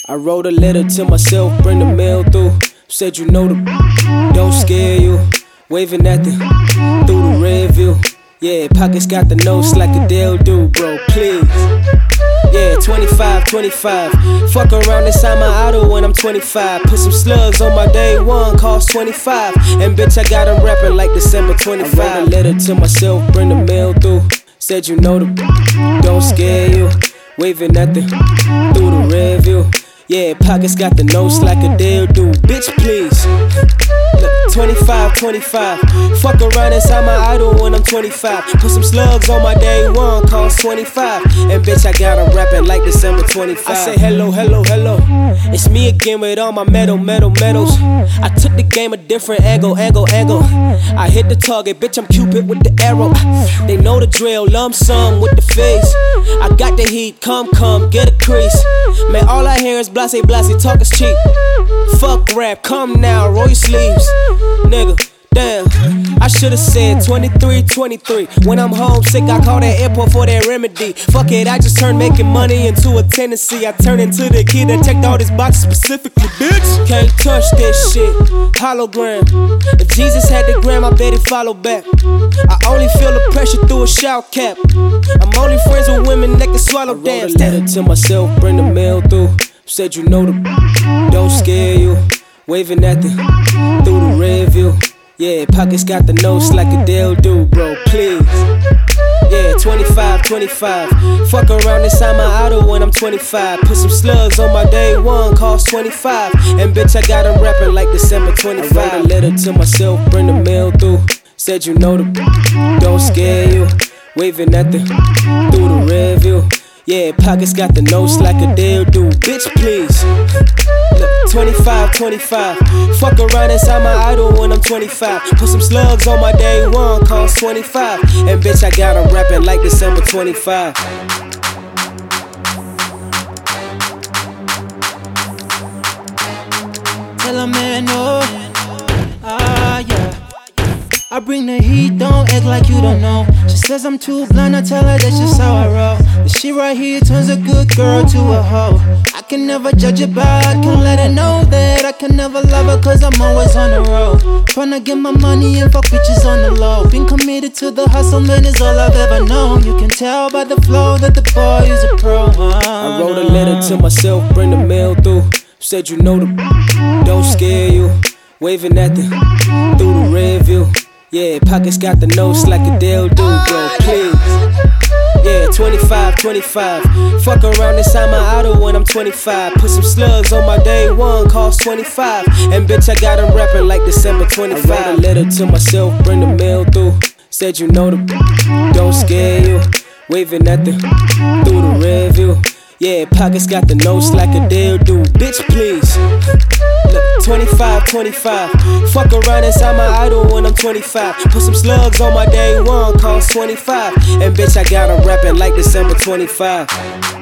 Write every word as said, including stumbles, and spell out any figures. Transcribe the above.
I wrote a letter to myself, bring the mail through. Said you know the don't scare you. Waving at the through the red view. Yeah, pockets got the notes like a Dale do, bro, please. Yeah, twenty-five, twenty-five. Fuck around inside my auto when I'm twenty-five. Put some slugs on my day one, cost twenty-five. And bitch, I got them rapping like December twenty-fifth. I wrote a letter to myself, bring the mail through. Said you know the don't scare you. Waving at the through the red view. Yeah, pockets got the notes like a Dale do. Bitch, please. Look, twenty-five, twenty-five. Fuck around inside my idol when I'm twenty-five. Put some slugs on my day one, cost twenty-five. And bitch, I got them rapping like December twenty-fifth. I say hello, hello, hello. It's me again with all my metal, metal, medals. I took the game a different angle, angle, angle. I hit the target, bitch, I'm Cupid with the arrow. They know the drill, lump sum with the face. I got the heat, come, come, get a crease. Man, all I hear is blase, blase, talk is cheap. Fuck rap, come now, roll your sleeves. Nigga, damn, I should've said twenty-three, twenty-three. When I'm homesick, I call that airport for that remedy. Fuck it, I just turned making money into a tendency. I turn into the kid that checked all these boxes specifically, bitch. Can't touch this shit, hologram. If Jesus had the gram, I bet he'd follow back. I only feel the pressure through a shout cap. I'm only friends with women that can swallow damn. I wrote a letter to myself, bring the mail through. Said you know the don't scare you. Waving at the through the red view. Yeah, pockets got the notes like a Dale do, bro, please. Yeah, twenty-five, twenty-five. Fuck around inside my auto when I'm twenty-five. Put some slugs on my day one, cost twenty-five. And bitch, I got them rapping like December twenty-fifth. I wrote a letter to myself, bring the mail through. Said you know the don't scare you. Waving at the through the red view. Yeah, pockets got the notes like a Dale do. Bitch, please. Look, twenty-five, twenty-five. Fuck around inside my idol when I'm twenty-five. Put some slugs on my day one, cost twenty-five. And bitch, I got them rapping like December twenty-fifth. Tell a man no. Ah, yeah. I bring the heat, don't act like you don't know. She says I'm too blind, I tell her that's just how I roll. This shit right here turns a good girl to a hoe. I can never judge her by, I can let her know that I can never love her cause I'm always on the road. Tryna get my money and fuck bitches on the low. Been committed to the hustle, man, is all I've ever known. You can tell by the flow that the boy is a pro. I wrote a letter to myself, bring the mail through. Said you know the don't scare you. Waving at the through the red view. Yeah, pockets got the notes like a Dale do, bro, please. Yeah, twenty-five, twenty-five. Fuck around inside my auto when I'm twenty-five. Put some slugs on my day one, cost twenty-five. And bitch, I got them rapping like December twenty-fifth. I wrote a letter to myself, bring the mail through. Said you know the don't scare you. Waving at the through the red view. Yeah, pockets got the notes like a Dale do. Bitch, please. Look, twenty-five, twenty-five. Fuck around inside my idol when I'm twenty-five. Put some slugs on my day one, cost twenty-five. And bitch, I got them rapping like December twenty-fifth.